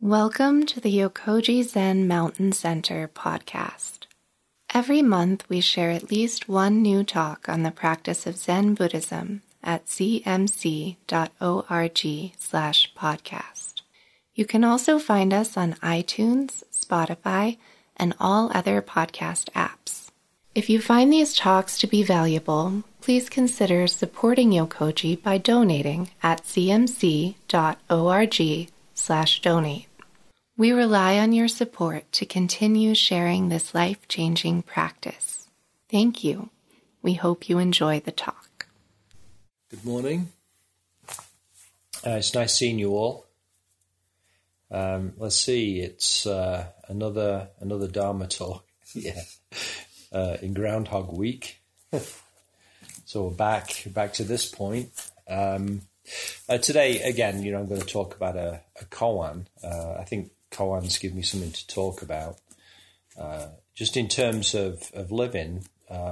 Welcome to the Yokoji Zen Mountain Center podcast. Every month we share at least one new talk on the practice of Zen Buddhism at cmc.org/podcast. You can also find us on iTunes, Spotify, and all other podcast apps. If you find these talks to be valuable, please consider supporting Yokoji by donating at cmc.org/donate. We rely on your support to continue sharing this life-changing practice. Thank you. We hope you enjoy the talk. Good morning. It's nice seeing you all. Let's see, it's another Dharma talk. In Groundhog Week. So we're back to this point. Today, again, I'm going to talk about a koan. I think koans give me something to talk about. Just in terms of living,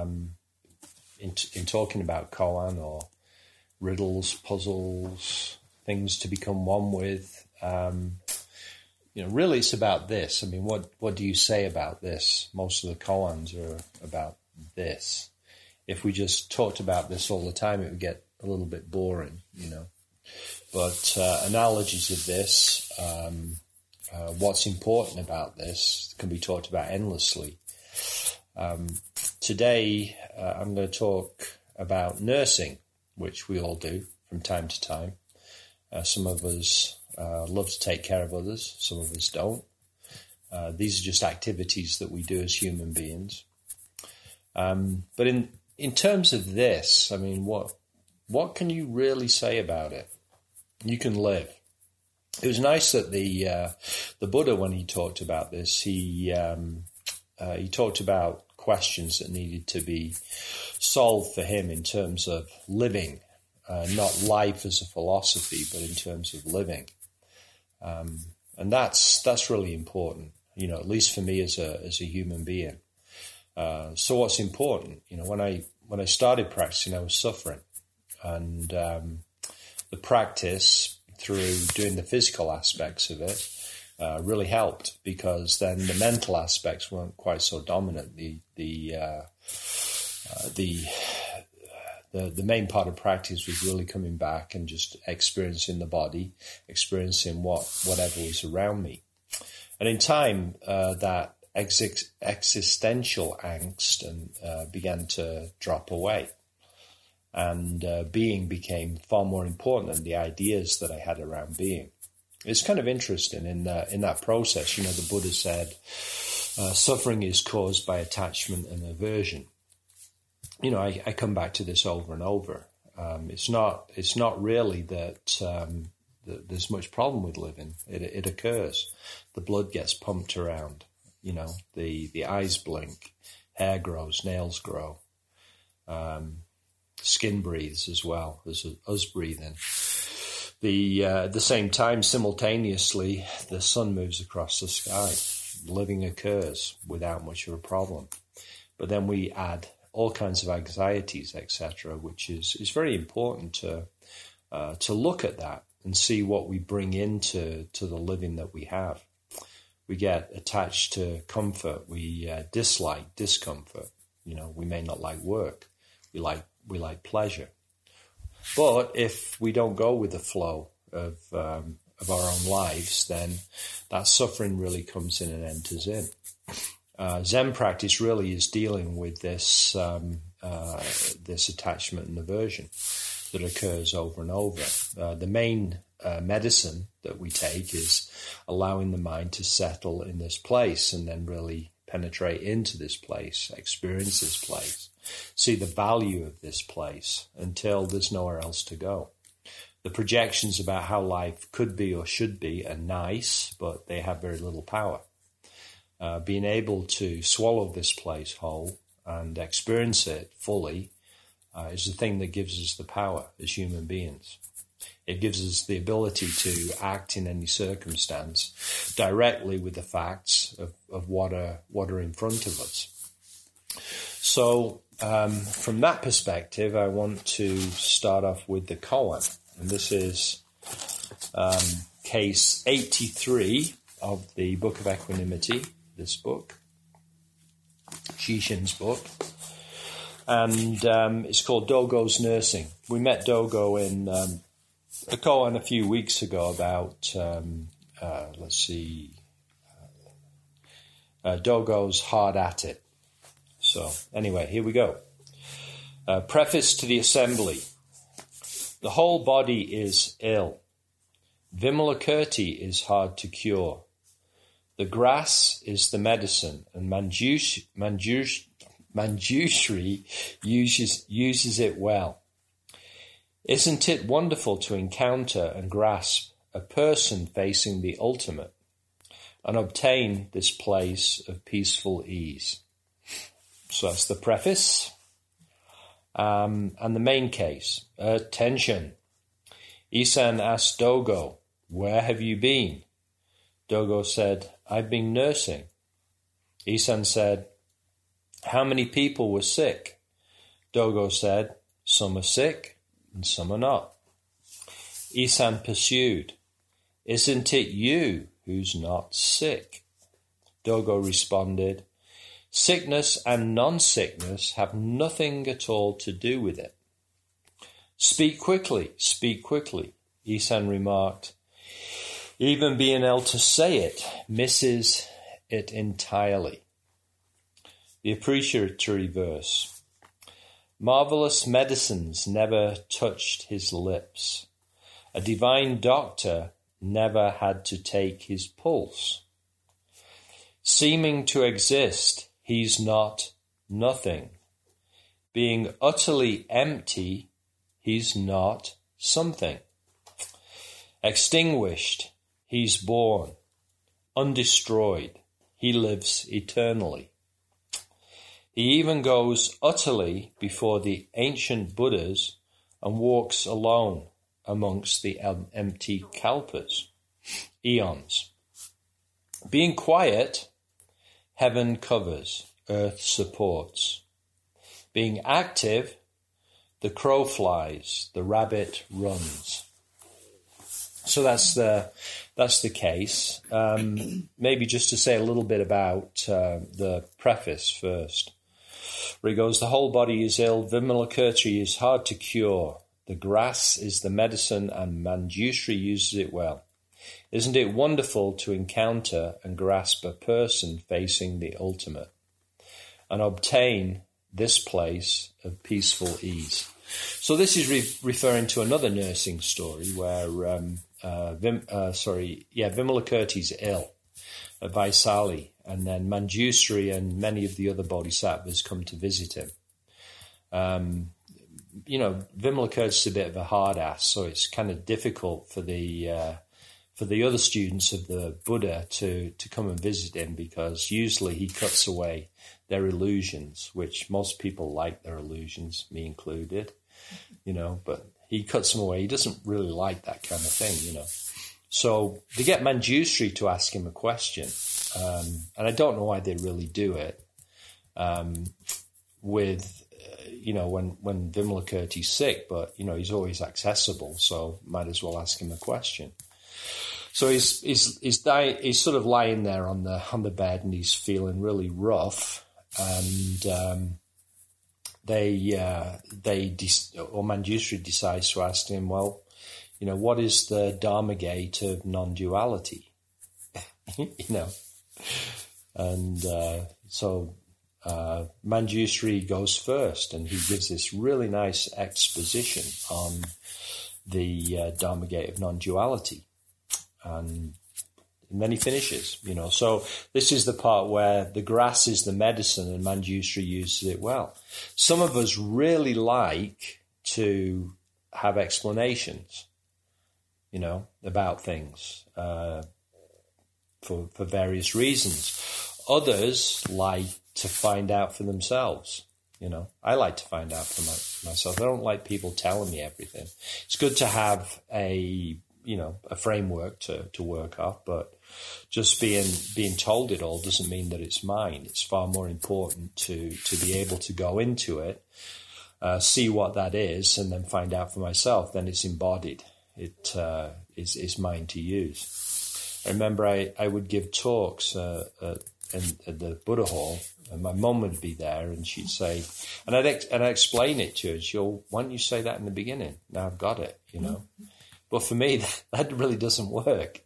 in talking about koan or riddles, puzzles, things to become one with, really it's about this. I mean, what do you say about this? Most of the koans are about this. If we just talked about this all the time, it would get a little bit boring, But analogies of this, what's important about this can be talked about endlessly. Today, I'm going to talk about nursing, which we all do from time to time. Some of us love to take care of others. Some of us don't. These are just activities that we do as human beings. But in terms of this, I mean, what can you really say about it? You can live. It was nice that the Buddha, when he talked about this, he talked about questions that needed to be solved for him in terms of living, not life as a philosophy, but in terms of living. And that's really important, at least for me as a human being. So what's important? When I started practicing, I was suffering, and the practice through doing the physical aspects of it really helped, because then the mental aspects weren't quite so dominant. The main part of practice was really coming back and just experiencing the body, experiencing whatever was around me. And in time, that existential angst began to drop away. And being became far more important than the ideas that I had around being. It's kind of interesting in that process. The Buddha said, suffering is caused by attachment and aversion. I come back to this over and over. It's not really that there's much problem with living. It occurs. The blood gets pumped around. The eyes blink, hair grows, nails grow. Skin breathes as well as us breathing. At the same time, simultaneously, the sun moves across the sky. Living occurs without much of a problem. But then we add all kinds of anxieties, etc., which is very important to look at that and see what we bring into the living that we have. We get attached to comfort. We dislike discomfort. We may not like work. We like pleasure. But if we don't go with the flow of our own lives, then that suffering really comes in and enters in. Zen practice really is dealing with this attachment and aversion that occurs over and over. The main medicine that we take is allowing the mind to settle in this place and then really penetrate into this place, experience this place, see the value of this place until there's nowhere else to go. The projections about how life could be or should be are nice, but they have very little power. Being able to swallow this place whole and experience it fully is the thing that gives us the power as human beings. It gives us the ability to act in any circumstance directly with the facts of what are in front of us. So from that perspective, I want to start off with the koan. And this is case 83 of the Book of Equanimity, this book, Shishin's book. And it's called Dogo's Nursing. We met Dogo in a koan a few weeks ago about, Dogo's Hard at It. So anyway, here we go. Preface to the assembly. The whole body is ill. Vimalakirti is hard to cure. The grass is the medicine, and Manjushri uses it well. Isn't it wonderful to encounter and grasp a person facing the ultimate and obtain this place of peaceful ease? So that's the preface. And the main case. Attention. Isan asked Dogo, "Where have you been?" Dogo said, "I've been nursing." Isan said, "How many people were sick?" Dogo said, "Some are sick and some are not." Isan pursued, "Isn't it you who's not sick?" Dogo responded, "Sickness and non-sickness have nothing at all to do with it." Speak quickly, Isan remarked. Even being able to say it misses it entirely. The appreciatory verse. Marvelous medicines never touched his lips. A divine doctor never had to take his pulse. Seeming to exist, he's not nothing. Being utterly empty, he's not something. Extinguished, he's born. Undestroyed, he lives eternally. He even goes utterly before the ancient Buddhas and walks alone amongst the empty kalpas, eons. Being quiet, heaven covers, earth supports. Being active, the crow flies, the rabbit runs. So that's the case. Maybe just to say a little bit about the preface first. Where he goes, the whole body is ill, Vimalakirti is hard to cure. The grass is the medicine and Manjushri uses it well. Isn't it wonderful to encounter and grasp a person facing the ultimate and obtain this place of peaceful ease? So this is referring to another nursing story where Vimalakirti's ill, Vaisali, and then Manjushri and many of the other bodhisattvas come to visit him. Vimalakirti's a bit of a hard ass, so it's kind of difficult for the other students of the Buddha to come and visit him, because usually he cuts away their illusions, which most people like their illusions, me included, but he cuts them away. He doesn't really like that kind of thing, So they get Manjushri to ask him a question, and I don't know why they really do it, when Vimalakirti's sick, but, he's always accessible, so might as well ask him a question. So he's sort of lying there on the bed, and he's feeling really rough, and Manjushri decides to ask him, well, what is the Dharma gate of non-duality? And so Manjushri goes first, and he gives this really nice exposition on the Dharma gate of non-duality. And then he finishes, So this is the part where the grass is the medicine and Manjushri uses it well. Some of us really like to have explanations, about things for various reasons. Others like to find out for themselves. I like to find out for myself. I don't like people telling me everything. It's good to have a framework to work off, but just being told it all doesn't mean that it's mine. It's far more important to be able to go into it, see what that is, and then find out for myself. Then it's embodied. It is mine to use. I remember I would give talks at the Buddha Hall, and my mum would be there, and she'd say, and I'd explain it to her. She'd go, why don't you say that in the beginning? Now I've got it, you know. But for me, that really doesn't work.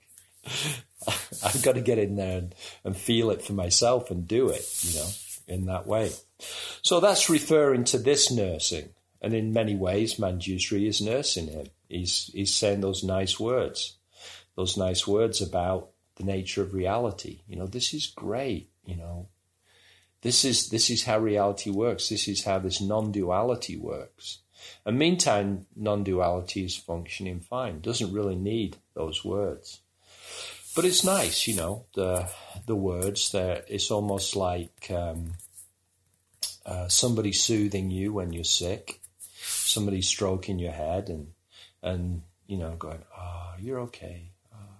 I've got to get in there and feel it for myself and do it, you know, in that way. So that's referring to this nursing. And in many ways, Manjushri is nursing him. He's saying those nice words about the nature of reality. You know, this is great, you know. This is how reality works. This is how this non-duality works. And meantime, non-duality is functioning fine. Doesn't really need those words. But it's nice, you know, the words there. It's almost like somebody soothing you when you're sick, somebody stroking your head and you know, going, oh, you're okay,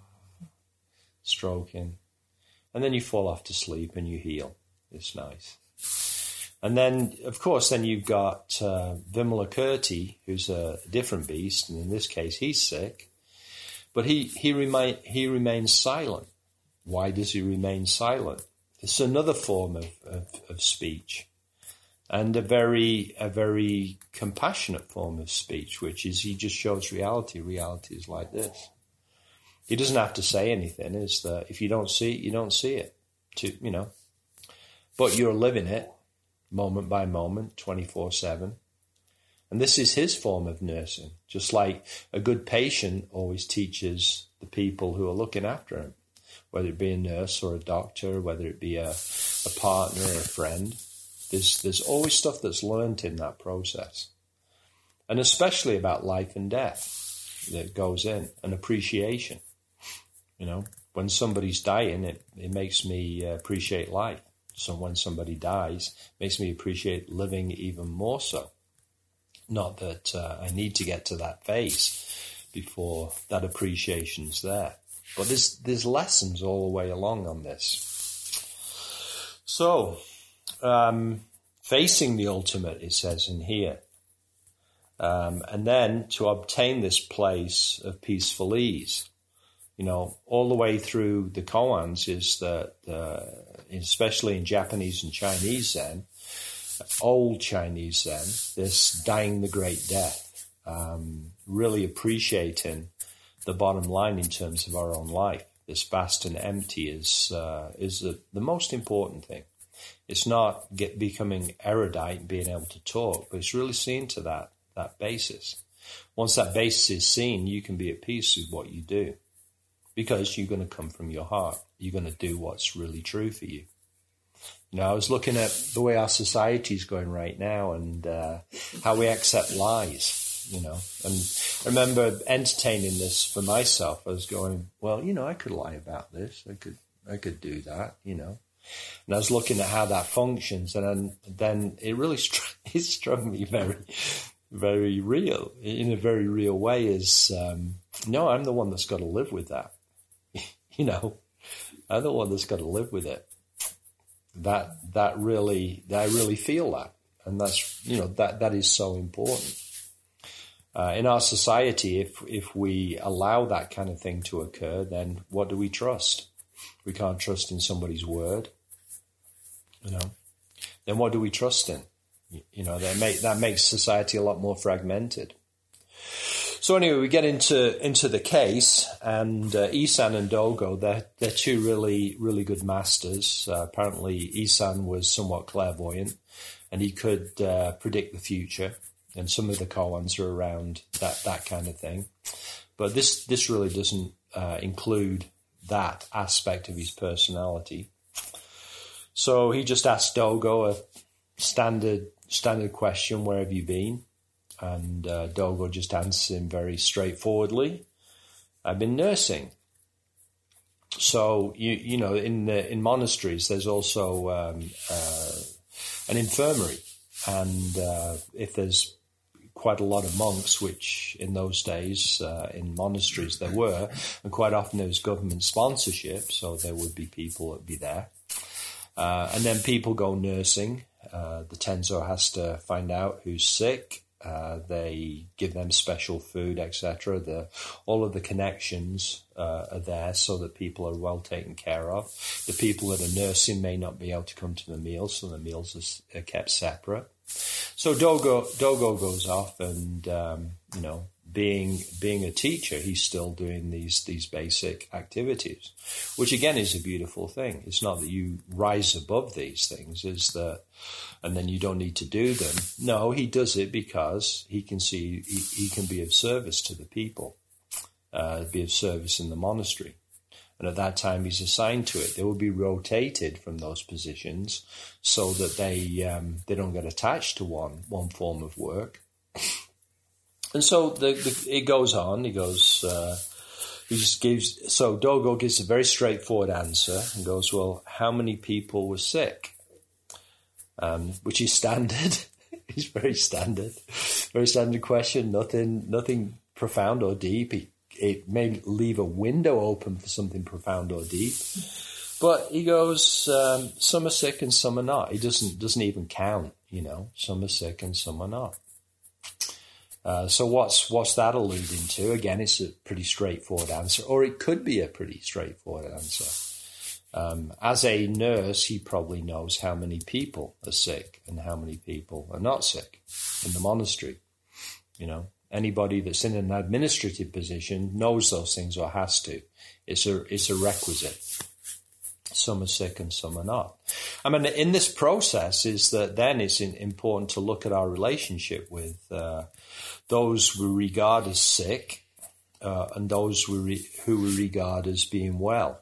stroking. And then you fall off to sleep and you heal. It's nice. And then, of course, then you've got Vimalakirti, who's a different beast, and in this case, he's sick. But he remains silent. Why does he remain silent? It's another form of speech, and a very compassionate form of speech, which is he just shows reality. Reality is like this. He doesn't have to say anything. It's that if you don't see it, you don't see it. You know, but you're living it moment by moment, 24/7. And this is his form of nursing, just like a good patient always teaches the people who are looking after him, whether it be a nurse or a doctor, whether it be a partner or a friend. There's always stuff that's learned in that process. And especially about life and death that goes in, an appreciation. You know, when somebody's dying, it makes me appreciate life. So when somebody dies, it makes me appreciate living even more so. Not that I need to get to that phase before that appreciation's there. But there's lessons all the way along on this. So, facing the ultimate, it says in here. And then to obtain this place of peaceful ease. You know, all the way through the koans is that, especially in Japanese and Chinese Zen, old Chinese Zen, this dying the great death, really appreciating the bottom line in terms of our own life. This vast and empty is the most important thing. It's not becoming erudite and being able to talk, but it's really seeing to that basis. Once that basis is seen, you can be at peace with what you do, because you're going to come from your heart. You're going to do what's really true for you. You know, I was looking at the way our society is going right now and how we accept lies, you know. And I remember entertaining this for myself. I was going, well, you know, I could lie about this. I could do that, you know. And I was looking at how that functions, and then it really struck me very, very real, in a very real way, is, no, I'm the one that's got to live with that. You know, I'm the one that's got to live with it. I really feel that. And that's, you know, that is so important. In our society, if we allow that kind of thing to occur, then what do we trust? We can't trust in somebody's word, you know. Then what do we trust in? You know, that makes society a lot more fragmented. So anyway, we get into the case, and Isan and Dogo, they're two really, really good masters. Apparently, Isan was somewhat clairvoyant, and he could predict the future, and some of the koans are around that kind of thing. But this really doesn't include that aspect of his personality. So he just asked Dogo a standard question, where have you been? And Dogo just answers him very straightforwardly, I've been nursing. So, you know, in monasteries, there's also an infirmary. And if there's quite a lot of monks, which in those days in monasteries there were, and quite often there was government sponsorship, so there would be people that would be there. And then people go nursing. The Tenzo has to find out who's sick, They give them special food, etc. All of the connections are there so that people are well taken care of. The people that are nursing may not be able to come to the meals, so the meals are kept separate. So Dogo goes off, and being a teacher, he's still doing these basic activities, which again is a beautiful thing. It's not that you rise above these things, and then you don't need to do them. No, he does it because he can see he can be of service to the people, be of service in the monastery. And at that time, he's assigned to it. They will be rotated from those positions so that they don't get attached to one form of work. And so it goes on. He goes. He just gives. So Dogo gives a very straightforward answer and goes, "Well, how many people were sick?" Which is standard. It's very standard question. Nothing profound or deep. It may leave a window open for something profound or deep, but he goes, some are sick and some are not. He doesn't even count, some are sick and some are not. So what's that alluding to? Again, it's a pretty straightforward answer, or it could be a pretty straightforward answer. As a nurse, he probably knows how many people are sick and how many people are not sick in the monastery, Anybody that's in an administrative position knows those things or has to. It's a requisite. Some are sick and some are not. I mean, in this process is that then it's important to look at our relationship with those we regard as sick and those who we regard as being well.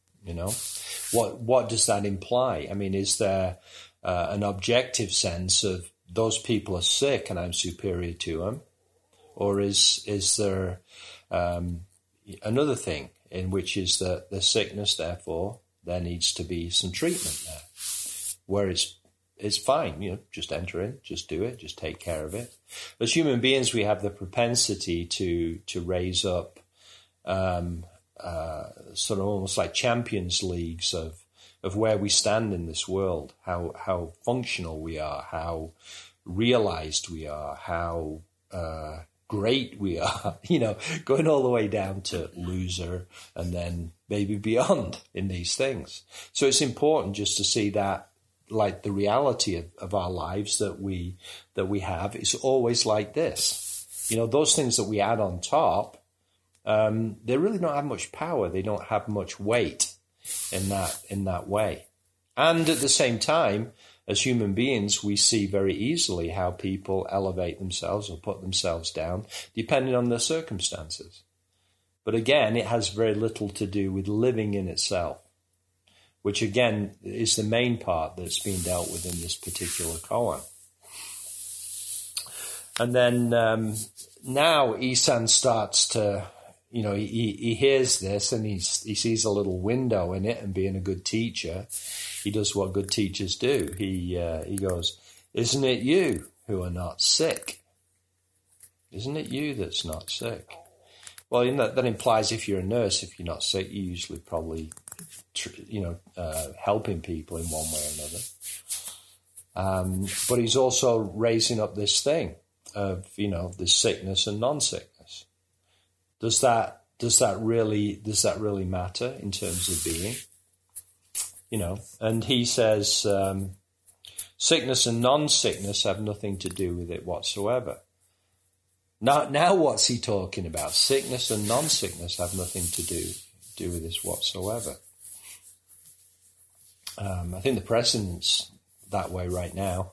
What does that imply? I mean, is there an objective sense of those people are sick and I'm superior to them? Or is there another thing in which is that the sickness, therefore, there needs to be some treatment there, where it's fine, just enter in, just do it, just take care of it. As human beings, we have the propensity to raise up sort of almost like champions leagues of where we stand in this world, how functional we are, how realized we are, how great we are, going all the way down to loser and then maybe beyond in these things. So it's important just to see that, like, the reality of our lives that we have is always like this. Those things that we add on top, they really don't have much power. They don't have much weight in that way. And at the same time, as human beings, we see very easily how people elevate themselves or put themselves down, depending on their circumstances. But again, it has very little to do with living in itself, which again is the main part that's being dealt with in this particular koan. And then now Isan starts to, he hears this and he sees a little window in it, and being a good teacher, he does what good teachers do. He goes, "Isn't it you who are not sick? Isn't it you that's not sick?" Well, that implies if you're a nurse, if you're not sick, you're usually probably, helping people in one way or another. But he's also raising up this thing of, this sickness and non-sickness. Does that really matter in terms of being? And he says, sickness and non-sickness have nothing to do with it whatsoever. Now what's he talking about? Sickness and non-sickness have nothing to do with this whatsoever. I think the president's that way right now.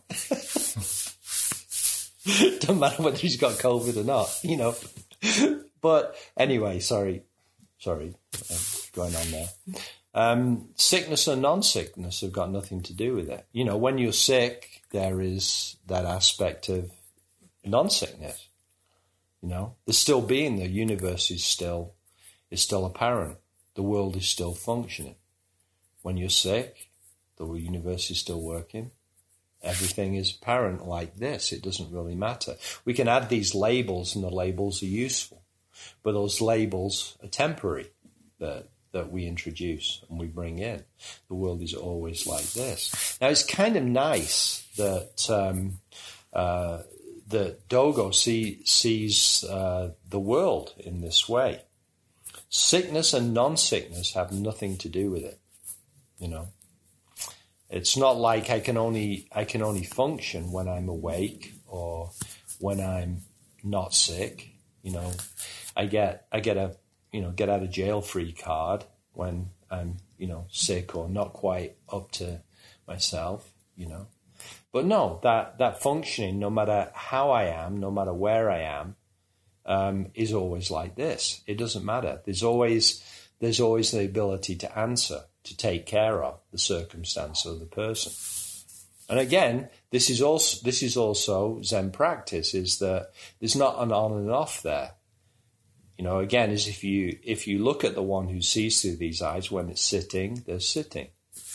Doesn't matter whether he's got COVID or not, But anyway, sorry, going on there. Sickness and non-sickness have got nothing to do with it. When you're sick, there is that aspect of non-sickness. There's still being, the universe is still apparent. The world is still functioning. When you're sick, the universe is still working. Everything is apparent like this. It doesn't really matter. We can add these labels, and the labels are useful, but those labels are temporary. That we introduce and we bring in. The world is always like this. Now, it's kind of nice that that Dogo sees the world in this way. Sickness and non-sickness have nothing to do with it. You know, it's not like I can only function when I'm awake or when I'm not sick. You know, I get a get out of jail free card when I'm sick or not quite up to myself. You know, but no, that functioning, no matter how I am, no matter where I am, is always like this. It doesn't matter. There's always the ability to answer, to take care of the circumstance of the person. And again, this is also Zen practice, is that there's not an on and off there. You know, again, is if you look at the one who sees through these eyes, when it's sitting, there's sitting.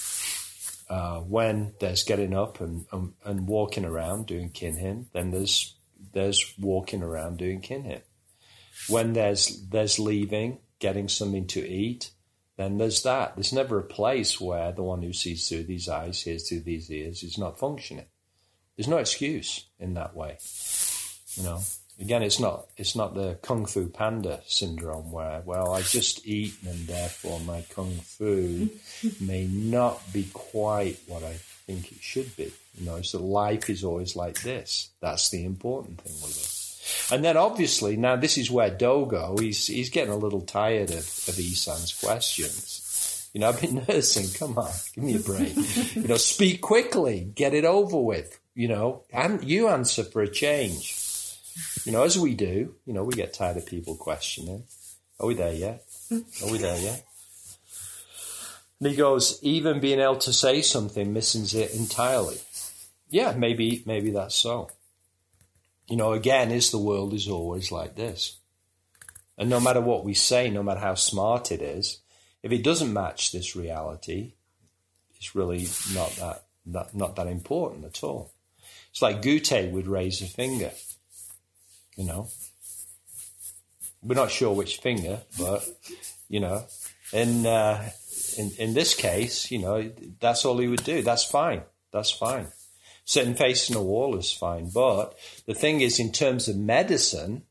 When there's getting up and walking around doing kinhin, then there's walking around doing kinhin. When there's leaving, getting something to eat, then there's that. There's never a place where the one who sees through these eyes, hears through these ears, is not functioning. There's no excuse in that way. You know, again, it's not the Kung Fu Panda syndrome where, well, I've just eaten and therefore my Kung Fu may not be quite what I think it should be. You know, so life is always like this. That's the important thing with it. And then obviously, now this is where Dogo, he's getting a little tired of Isan's questions. You know, I've been nursing, come on, give me a break. You know, speak quickly, get it over with, you know, and you answer for a change. You know, as we do, you know, we get tired of people questioning. Are we there yet? Are we there yet? And he goes, even being able to say something misses it entirely. Yeah, maybe that's so. You know, again, the world is always like this. And no matter what we say, no matter how smart it is, if it doesn't match this reality, it's really not that important at all. It's like Gute would raise a finger. You know, we're not sure which finger, but you know, in this case, you know, that's all he would do. That's fine. That's fine. Sitting facing a wall is fine. But the thing is, in terms of medicine,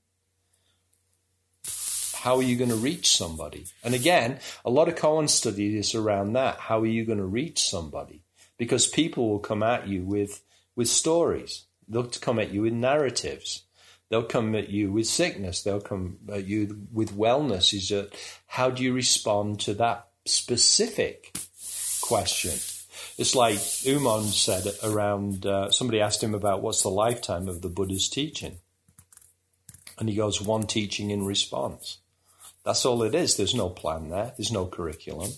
how are you going to reach somebody? And again, a lot of koan study is around that. How are you going to reach somebody? Because people will come at you with stories. They'll come at you with narratives. They'll come at you with sickness. They'll come at you with wellness. Is that how do you respond to that specific question? It's like Umon said around, somebody asked him about what's the lifetime of the Buddha's teaching. And he goes, one teaching in response. That's all it is. There's no plan there. There's no curriculum.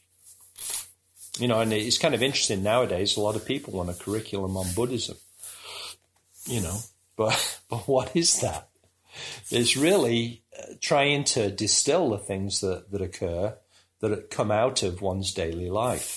You know, and it's kind of interesting nowadays. A lot of people want a curriculum on Buddhism. You know, but what is that? It's really trying to distill the things that occur, that come out of one's daily life.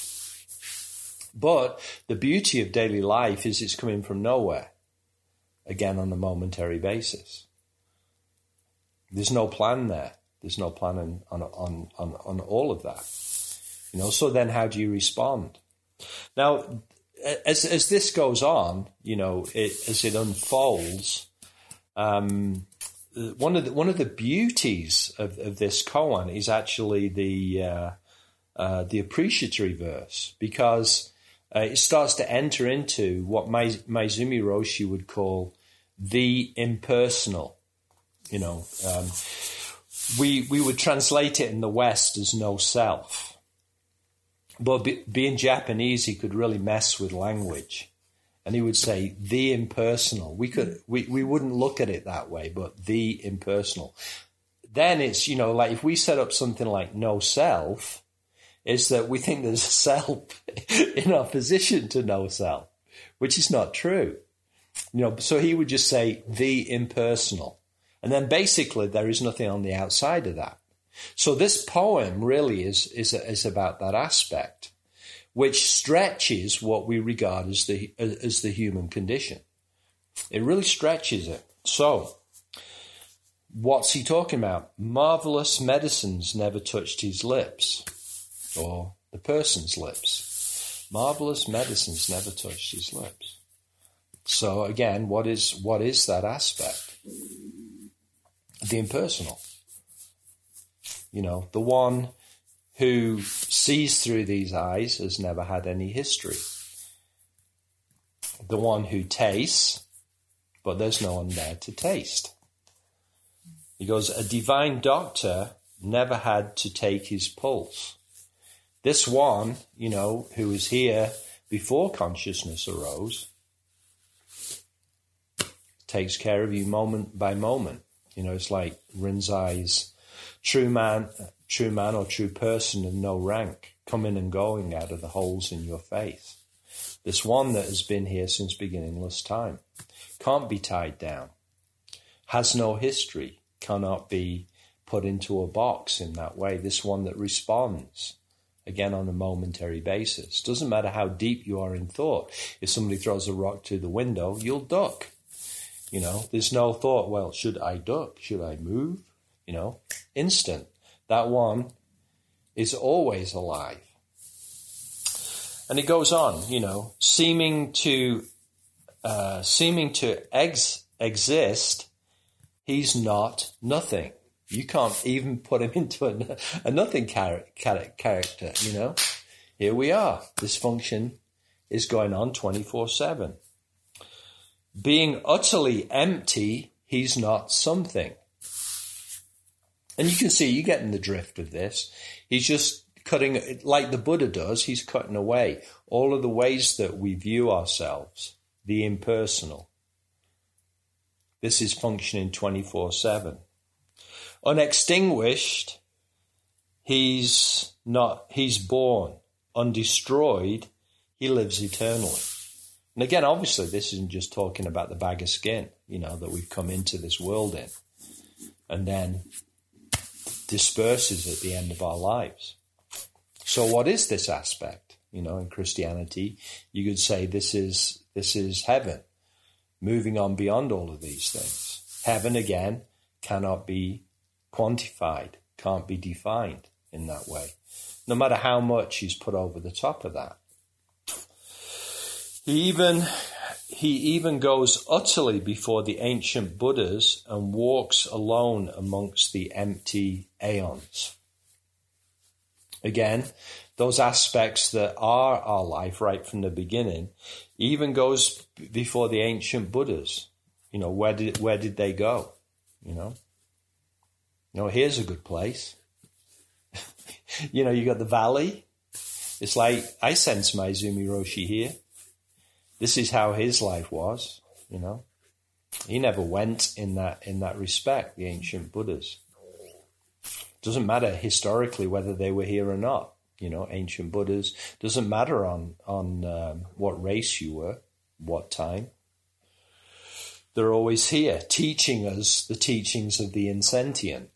But the beauty of daily life is it's coming from nowhere, again, on a momentary basis. There's no plan there. There's no plan on all of that. You know, so then how do you respond? Now, as this goes on, you know, as it unfolds, one of the beauties of this koan is actually the appreciatory verse, because it starts to enter into what Maizumi Roshi would call the impersonal. You know, we would translate it in the West as no self. But being Japanese, he could really mess with language. And he would say the impersonal. We wouldn't look at it that way, but the impersonal. Then it's, you know, like if we set up something like no self, is that we think there's a self in opposition to no self, which is not true. You know, so he would just say the impersonal. And then basically there is nothing on the outside of that. So this poem really is about that aspect, which stretches what we regard as the human condition. It really stretches it. So what's he talking about? Marvelous medicines never touched his lips, or the person's lips. Marvelous medicines never touched his lips. So again, what is that aspect? The impersonal. You know, the one who sees through these eyes has never had any history. The one who tastes, but there's no one there to taste. He goes, a divine doctor never had to take his pulse. This one, you know, who was here before consciousness arose, takes care of you moment by moment. You know, it's like Rinzai's true man or true person of no rank, coming and going out of the holes in your face. This one that has been here since beginningless time, can't be tied down, has no history, cannot be put into a box in that way. This one that responds, again, on a momentary basis. Doesn't matter how deep you are in thought. If somebody throws a rock to the window, you'll duck. You know, there's no thought, well, should I duck? Should I move? You know, instant. That one is always alive. And it goes on, you know, seeming to exist, he's not nothing. You can't even put him into a nothing character, you know. Here we are. This function is going on 24/7. Being utterly empty, he's not something. And you can see, you're getting the drift of this. He's just cutting, like the Buddha does, he's cutting away all of the ways that we view ourselves, the impersonal. This is functioning 24/7. Unextinguished, he's born. Undestroyed, he lives eternally. And again, obviously, this isn't just talking about the bag of skin, you know, that we've come into this world in and then disperses at the end of our lives. So what is this aspect? You know, in Christianity, you could say this is heaven, moving on beyond all of these things. Heaven, again, cannot be quantified, can't be defined in that way, no matter how much is put over the top of that. He even goes utterly before the ancient Buddhas and walks alone amongst the empty aeons. Again, those aspects that are our life right from the beginning, even goes before the ancient Buddhas. You know, where did they go? You know, here's a good place. You know, you got the valley. It's like, I sense Maezumi Roshi here. This is how his life was, you know. He never went in that respect, the ancient Buddhas. Doesn't matter historically whether they were here or not, you know, ancient Buddhas. Doesn't matter on what race you were, what time. They're always here, teaching us the teachings of the insentient.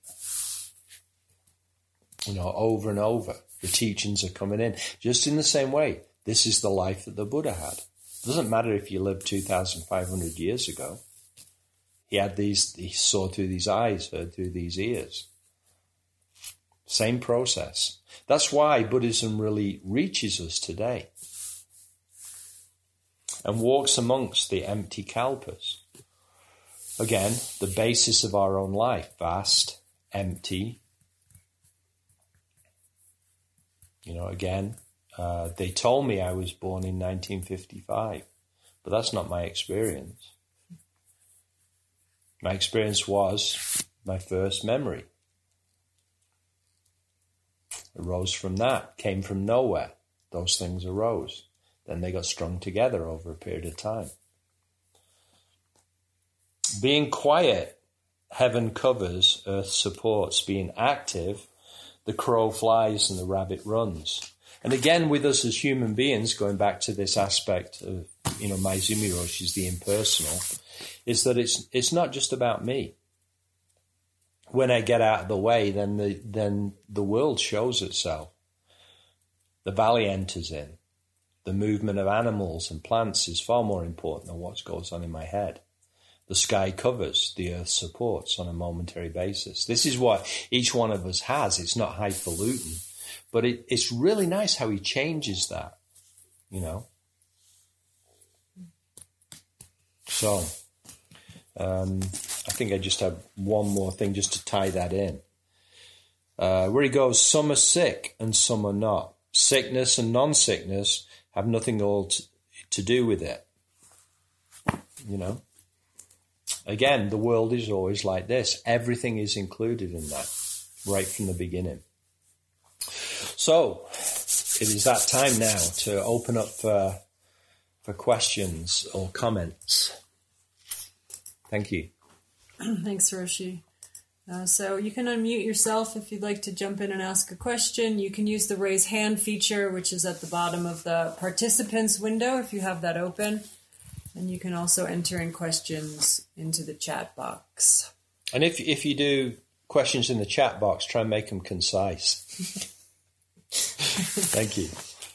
You know, over and over, the teachings are coming in. Just in the same way, this is the life that the Buddha had. Doesn't matter if you lived 2,500 years ago. He saw through these eyes, heard through these ears. Same process. That's why Buddhism really reaches us today and walks amongst the empty kalpas. Again, the basis of our own life, vast, empty. You know, again, they told me I was born in 1955, but that's not my experience. My experience was my first memory. Arose from that, came from nowhere. Those things arose. Then they got strung together over a period of time. Being quiet, heaven covers, earth supports. Being active, the crow flies and the rabbit runs. And again, with us as human beings, going back to this aspect of, you know, Maezumi Roshi's the impersonal, is that it's not just about me. When I get out of the way, then the world shows itself. The valley enters in. The movement of animals and plants is far more important than what goes on in my head. The sky covers, the earth supports on a momentary basis. This is what each one of us has. It's not highfalutin. But it's really nice how he changes that, you know. So, I think I just have one more thing just to tie that in. Where he goes, some are sick and some are not. Sickness and non-sickness have nothing all to do with it. You know? Again, the world is always like this. Everything is included in that, right from the beginning. So, it is that time now to open up for questions or comments. Thank you. Thanks, Roshi. So you can unmute yourself if you'd like to jump in and ask a question. You can use the raise hand feature, which is at the bottom of the participants window if you have that open. And you can also enter in questions into the chat box. And if you do questions in the chat box, try and make them concise. Thank you.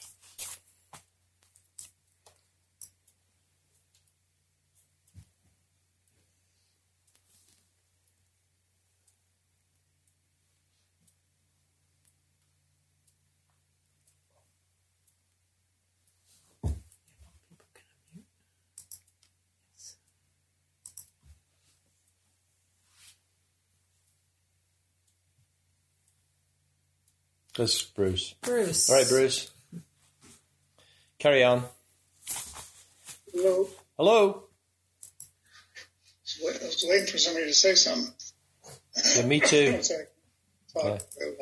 This is Bruce. Bruce. All right, Bruce. Carry on. Hello. Hello. I was waiting for somebody to say something. Yeah, me too. Hi,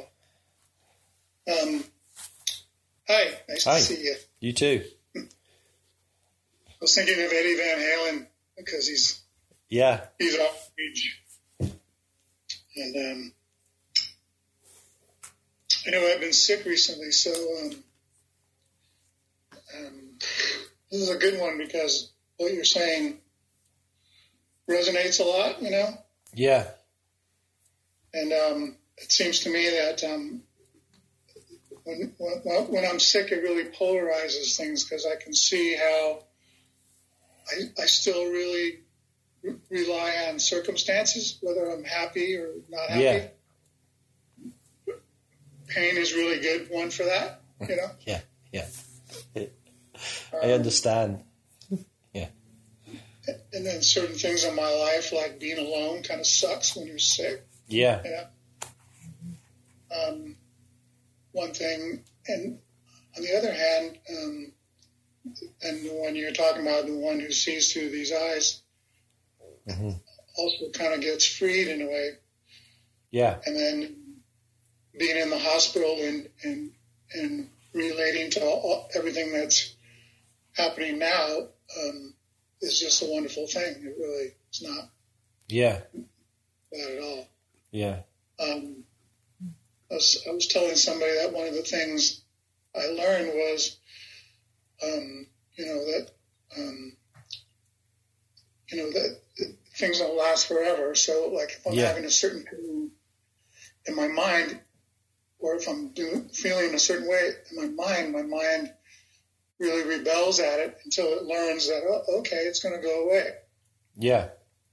nice Hi. to see you. You too. I was thinking of Eddie Van Halen because he's off stage. And I know I've been sick recently, so this is a good one because what you're saying resonates a lot, you know? Yeah. And it seems to me that when I'm sick, it really polarizes things because I can see how I still really rely on circumstances, whether I'm happy or not happy. Yeah. Pain is really good one for that, you know? Yeah. I understand. Yeah. And then certain things in my life, like being alone, kind of sucks when you're sick. Yeah. You know? One thing, and on the other hand, and the one you're talking about, the one who sees through these eyes, also kind of gets freed in a way. Yeah. And then being in the hospital and relating to everything that's happening now is just a wonderful thing. It really is not bad at all. Yeah. I was telling somebody that one of the things I learned was, that things don't last forever. So, like, if I'm having a certain pain in my mind, or if I'm feeling a certain way in my mind really rebels at it until it learns that, okay, it's going to go away. Yeah.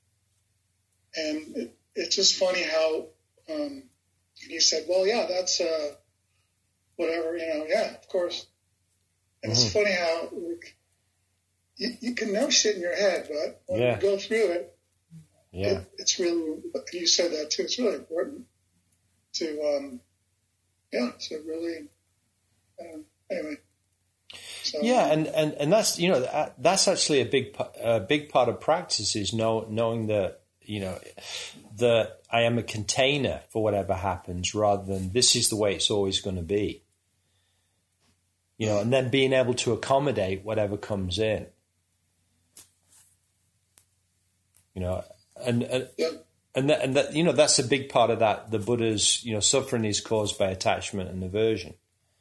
And it's just funny how he said, well, yeah, that's whatever, of course. And it's funny how you can know shit in your head, but when you go through it, it's really, you said that too, it's really important to, so really, anyway. So, yeah, and that's, that's actually a big part of practice is knowing that, that I am a container for whatever happens rather than this is the way it's always going to be. And then being able to accommodate whatever comes in. And that, that's a big part of that. The Buddha's, suffering is caused by attachment and aversion.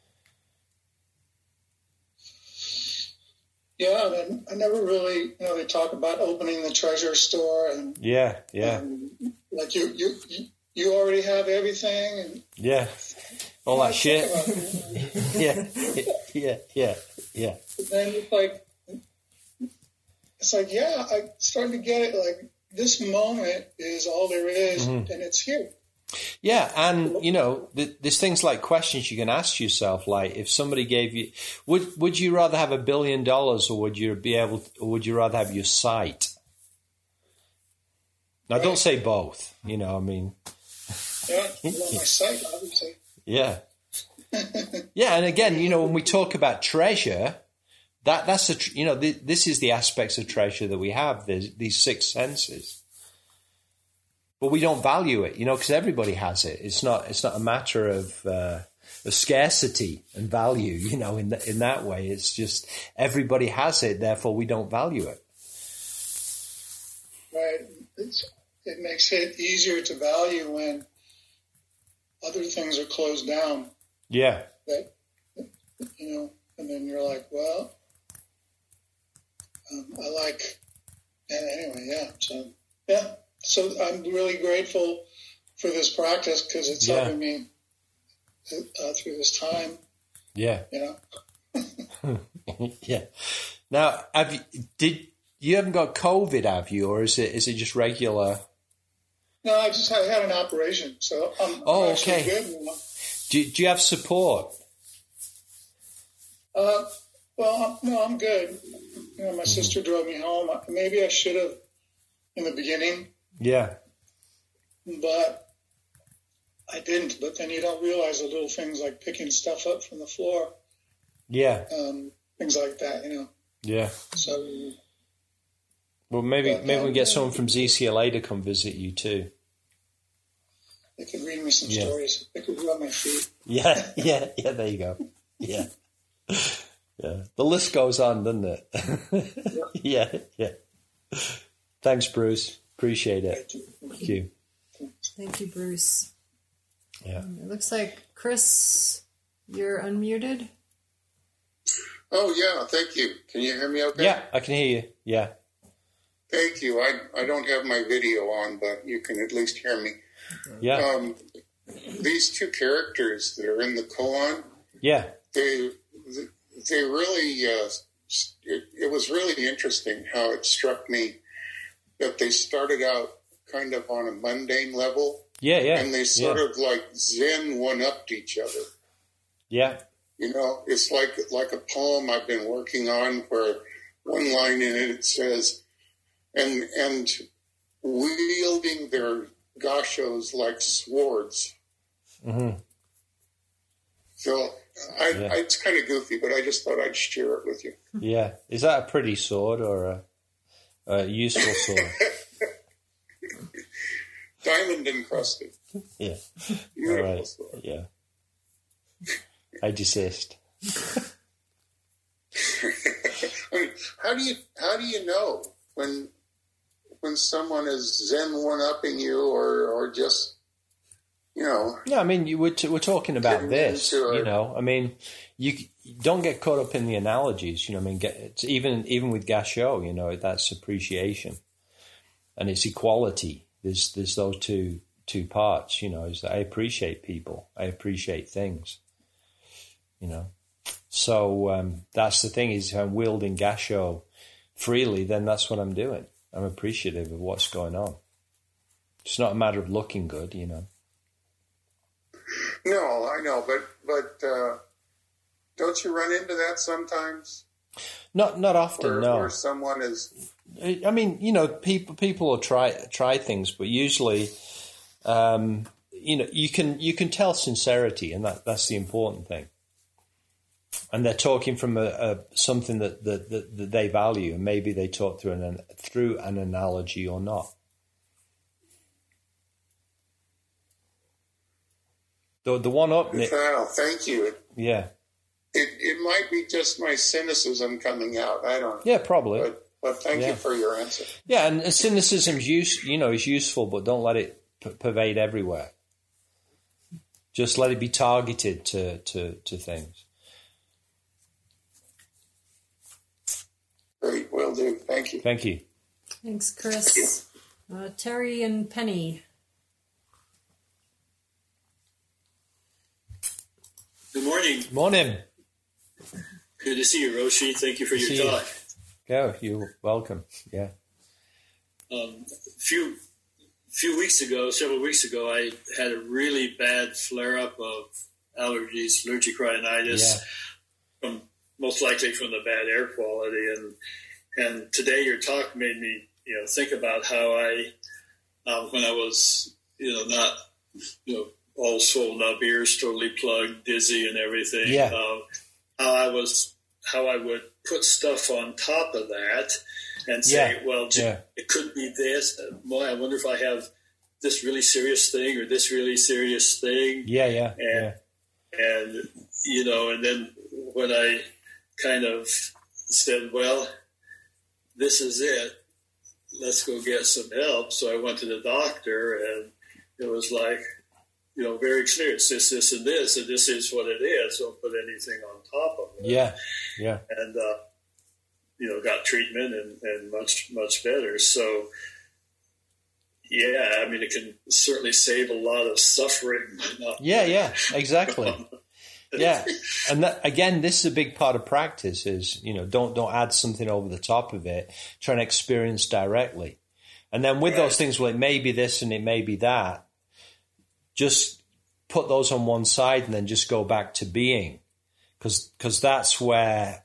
Yeah, and I never really, they talk about opening the treasure store and like you already have everything and all that shit. yeah. But then it's like I'm starting to get it. Like this moment is all there is, and it's here. Yeah, and there's things like questions you can ask yourself, like if somebody gave you, would you rather have $1 billion or would you rather have your sight? Now, don't say both. You know, I mean. Yeah, on my site, obviously. Yeah. Yeah, and again, you know, when we talk about treasure, that's this is the aspects of treasure that we have. There's these six senses, but we don't value it, you know, because everybody has it. It's not a matter of scarcity and value, you know, in that way. It's just everybody has it, therefore we don't value it. Right. It makes it easier to value when other things are closed down. Yeah. That, you know, and then you're like, well, I like, and anyway, yeah. So I'm really grateful for this practice because it's helping me through this time. Yeah. You know. Yeah. Now, you haven't got COVID, have you, or is it just regular? No, I had an operation, so I'm actually okay. good. You know? Do you have support? Well, no, I'm good. You know, my sister drove me home. Maybe I should have in the beginning. Yeah. But I didn't. But then you don't realize the little things like picking stuff up from the floor. Yeah. Things like that, you know. Yeah. So. Well, maybe we can get someone from ZCLA to come visit you too. They could read me some stories. They could rub my feet. Yeah. There you go. Yeah. Yeah. The list goes on, doesn't it? Yeah. Thanks, Bruce. Appreciate it. Thank you. Thank you, Bruce. Yeah. It looks like, Chris, you're unmuted. Oh, yeah. Thank you. Can you hear me okay? Yeah, I can hear you. Yeah. Thank you. I don't have my video on, but you can at least hear me. Yeah. These two characters that are in the koan, yeah, they really, it was really interesting how it struck me that they started out kind of on a mundane level. Yeah. And they sort of like Zen one-upped each other. Yeah. You know, it's like a poem I've been working on where one line in it says, and wielding their gashos like swords. Mm-hmm. So it's kind of goofy, but I just thought I'd share it with you. Yeah. Is that a pretty sword or a useful sword? Diamond encrusted. Yeah. Beautiful sword. Yeah. I desist. I mean, how do you know when someone is Zen one-upping you or just, you know? Yeah, I mean, we're talking about this, you know. I mean, you don't get caught up in the analogies, you know. I mean, even with Gasho, you know, that's appreciation and it's equality. There's those two parts, you know. Is that I appreciate people, I appreciate things, you know. So that's the thing is, if I'm wielding Gasho freely, then that's what I'm doing. I'm appreciative of what's going on. It's not a matter of looking good, you know. No, I know, but don't you run into that sometimes? Not often, no. Where someone is. I mean, you know, people will try things, but usually, you know, you can tell sincerity, and that's the important thing. And they're talking from something that they value, and maybe they talk through an analogy or not. The one up. Well, thank you. Yeah. It might be just my cynicism coming out. I don't know. Yeah, probably. But thank you for your answer. Yeah, and cynicism is useful, but don't let it pervade everywhere. Just let it be targeted to things. Great, will do. Thank you. Thank you. Thanks, Chris. Terry and Penny. Good morning. Morning. Good to see you, Roshi. Thank you for your talk. Yeah, you're welcome. Yeah. Several weeks ago, I had a really bad flare-up of allergies, allergic rhinitis, most likely from the bad air quality. And today your talk made me, think about how when I was, not, all swollen up, ears totally plugged, dizzy and everything. Yeah. How I would put stuff on top of that and say, it could be this. Boy, I wonder if I have this really serious thing or this really serious thing. Yeah. And, and then when I kind of said, well, this is it, let's go get some help. So I went to the doctor, and it was like, very clear. It's this, and this is what it is. Don't put anything on top of it. Yeah. And, got treatment and much, much better. So, yeah, I mean, it can certainly save a lot of suffering. Yeah, exactly. Yeah. And that, again, this is a big part of practice is, don't add something over the top of it. Try and experience directly. And then with those things, well, it may be this and it may be that. Just put those on one side and then just go back to being. Because that's where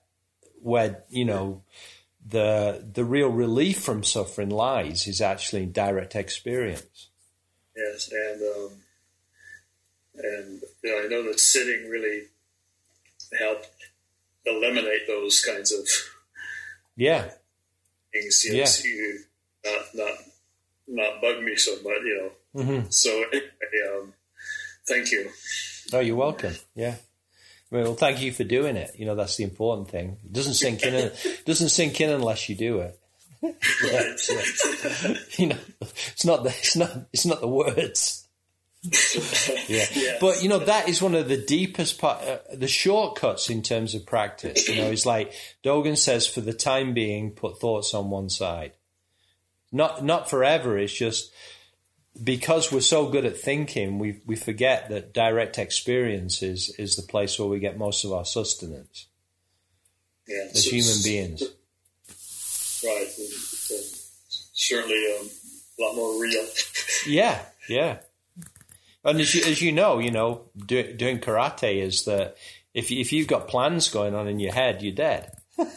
the real relief from suffering lies, is actually in direct experience. Yes, and I know that sitting really helped eliminate those kinds of things. You not bug me so much. Mm-hmm. So anyway, thank you. Oh, you're welcome. Yeah. Well, thank you for doing it. That's the important thing. It doesn't sink in. Doesn't sink in unless you do it. It's not the words. Yeah. But that is one of the deepest part, the shortcuts in terms of practice. It's like Dogen says, for the time being, put thoughts on one side. Not forever. It's just because we're so good at thinking, we forget that direct experience is the place where we get most of our sustenance as human beings. Right. Certainly a lot more real. Yeah. And as you know, doing karate is that if you've got plans going on in your head, you're dead.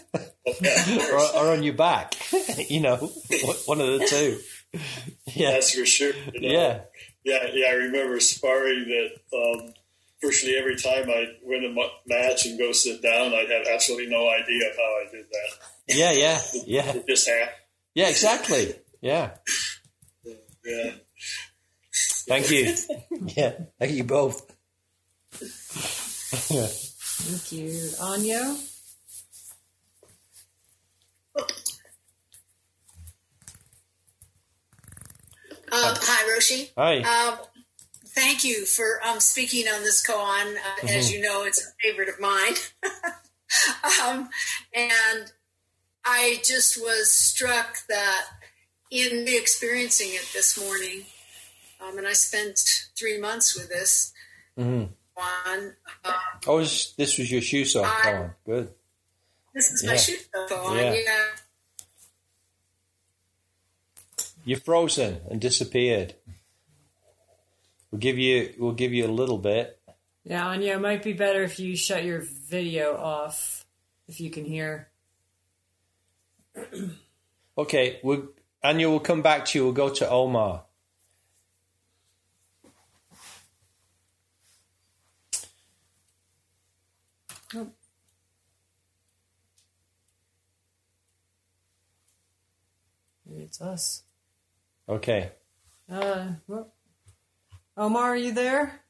or on your back, one of the two. Yeah, that's for sure. Yeah. I remember sparring that virtually every time I win a match and go sit down, I'd have absolutely no idea how I did that. Yeah. It just happened. Yeah, exactly. Yeah. Yeah. Thank you. Yeah, thank you both. Thank you, Anya. Hi, Roshi. Hi. Thank you for speaking on this koan. As you know, it's a favorite of mine. And I just was struck that in experiencing it this morning, and I spent 3 months with this one. This was your Shuso koan. Good. This is my Shuso koan, yeah. You're frozen and disappeared. We'll give you a little bit. Yeah, Anya, it might be better if you shut your video off, if you can hear. Okay, Anya, we'll come back to you. We'll go to Omar. Oh. Maybe it's us. Okay. Well, Omar, are you there?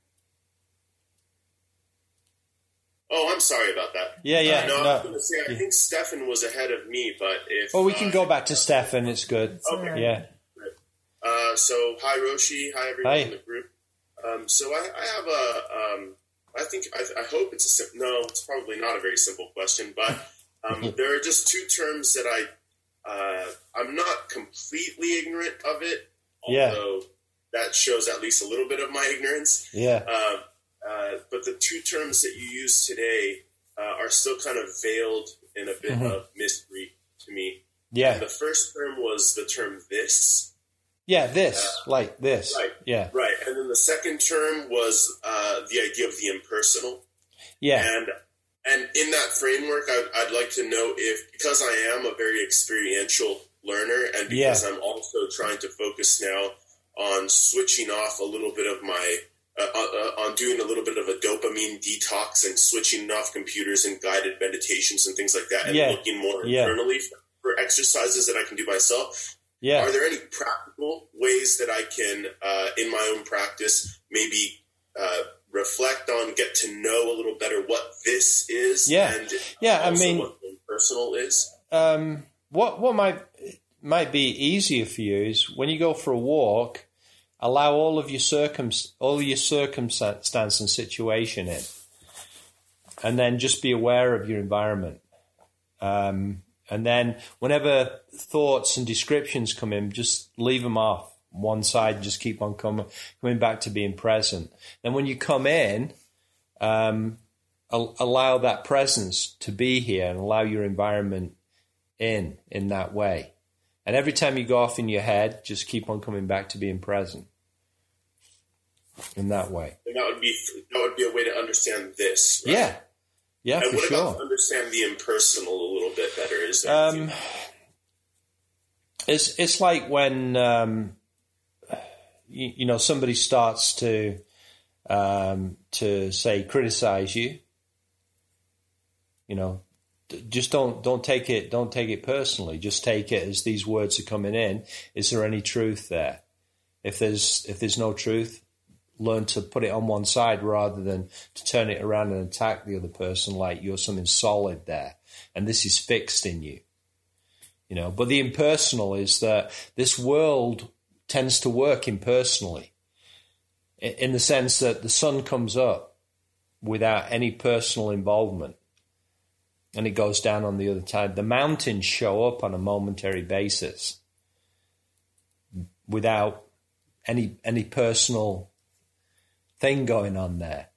Oh, I'm sorry about that. Yeah. No, I was going to say, I think Stefan was ahead of me, but if... Well, we can go back to Stefan. It's good. Okay. Yeah. So, hi, Roshi. Hi, everyone in the group. So I have I hope it's it's probably not a very simple question, but there are just two terms that I'm not completely ignorant of it, although that shows at least a little bit of my ignorance. Yeah. But the two terms that you use today are still kind of veiled in a bit of mystery to me. Yeah. And the first term was the term this. Yeah, this, like this. Right. Yeah. Right. And then the second term was the idea of the impersonal. Yeah. And in that framework, I'd like to know if, because I am a very experiential learner and because I'm also trying to focus now on switching off a little bit of my, on doing a little bit of a dopamine detox and switching off computers and guided meditations and things like that, and looking more internally for exercises that I can do myself. Yeah. Are there any practical ways that I can, in my own practice, maybe reflect on, get to know a little better what this is? Yeah. And I mean, what personal is? What might be easier for you is when you go for a walk, allow all your circumstance and situation in, and then just be aware of your environment. And then whenever thoughts and descriptions come in, just leave them off one side and just keep on coming back to being present. Then when you come in, allow that presence to be here and allow your environment in that way. And every time you go off in your head, just keep on coming back to being present in that way. And that would be a way to understand this, right? Yeah, and for what sure. about understand the impersonal a little bit better? Is there it's like when somebody starts to say criticize you. Just don't take it personally. Just take it as these words are coming in. Is there any truth there? If there's no truth, learn to put it on one side rather than to turn it around and attack the other person like you're something solid there and this is fixed in you. But the impersonal is that this world tends to work impersonally in the sense that the sun comes up without any personal involvement. And it goes down on the other side. The mountains show up on a momentary basis without any personal thing going on there.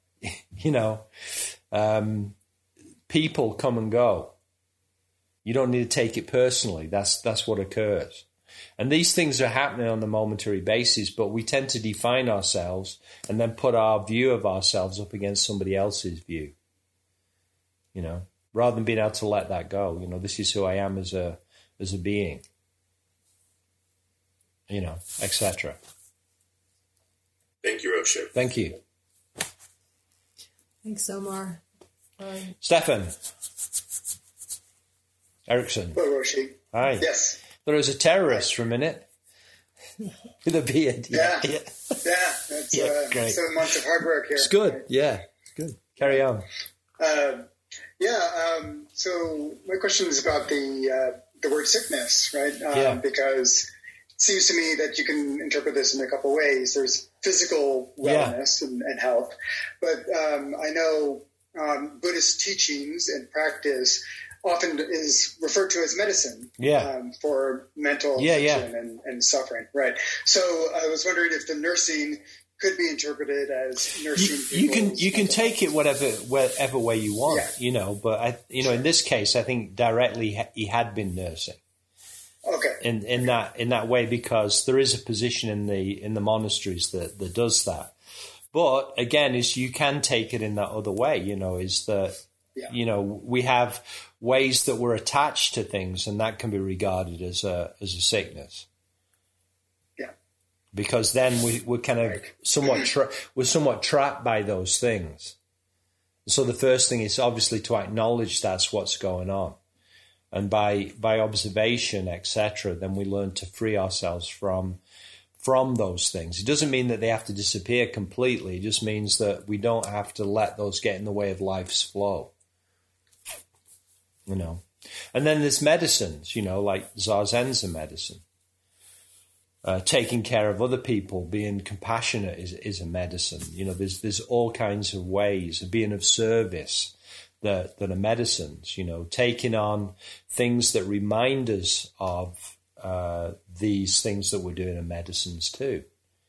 People come and go. You don't need to take it personally. That's what occurs. And these things are happening on a momentary basis, but we tend to define ourselves and then put our view of ourselves up against somebody else's view. Rather than being able to let that go. This is who I am as a being. Etc. Thank you, Roshi. Thank you. Thanks, Omar. Stefan Erickson. Hello, Roshi. Hi. Yes. There was a terrorist for a minute with a beard. Yeah. That's great. 7 months of hard work here. It's good. Right? Yeah, it's good. Carry on. So my question is about the word sickness, right? Because it seems to me that you can interpret this in a couple ways. There's physical wellness and health, but I know Buddhist teachings and practice often is referred to as medicine for mental affliction and suffering, right? So I was wondering if the nursing could be interpreted as nursing. You can take it whatever way you want, but in this case, I think directly he had been nursing. Okay. In that way, because there is a position in the monasteries that does that. But again, you can take it in that other way. Is that we have ways that we're attached to things, and that can be regarded as a sickness. Because then we're kind of somewhat trapped by those things. So the first thing is obviously to acknowledge that's what's going on, and by observation, etc., then we learn to free ourselves from those things. It doesn't mean that they have to disappear completely. It just means that we don't have to let those get in the way of life's flow. And then there's medicines, like Zazen's a medicine. Taking care of other people, being compassionate is a medicine. There's all kinds of ways of being of service that are medicines. Taking on things that remind us of these things that we're doing are medicines too.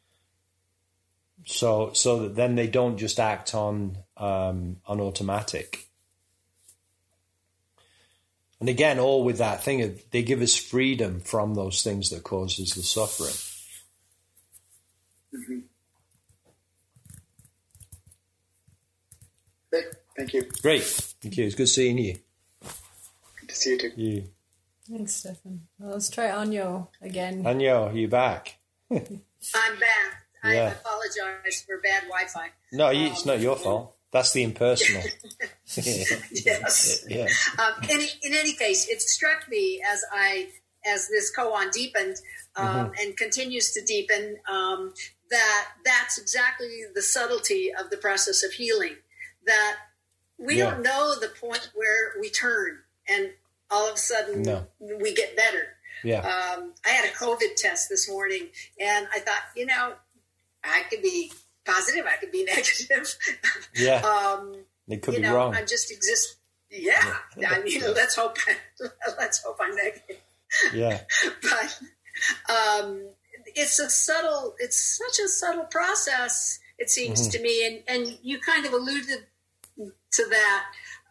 So that then they don't just act on automatic. And again, all with that thing of they give us freedom from those things that causes the suffering. Mm-hmm. Great. Thank you. Great. Thank you. It's good seeing you. Good to see you too. You. Thanks, Stefan. Well, let's try Anyo again. Anyo, are you back? I'm back. I apologize for bad Wi-Fi. No, it's not your fault. That's the impersonal. Yes. Yeah. In any case, it struck me as this koan deepened and continues to deepen, that's exactly the subtlety of the process of healing. That we don't know the point where we turn and all of a sudden we get better. Yeah. I had a COVID test this morning, and I thought, I could be positive, I could be negative. Yeah. It could be wrong. I'm just Yeah. Let's hope I'm negative. Yeah. But it's such a subtle process, it seems to me, and you kind of alluded to that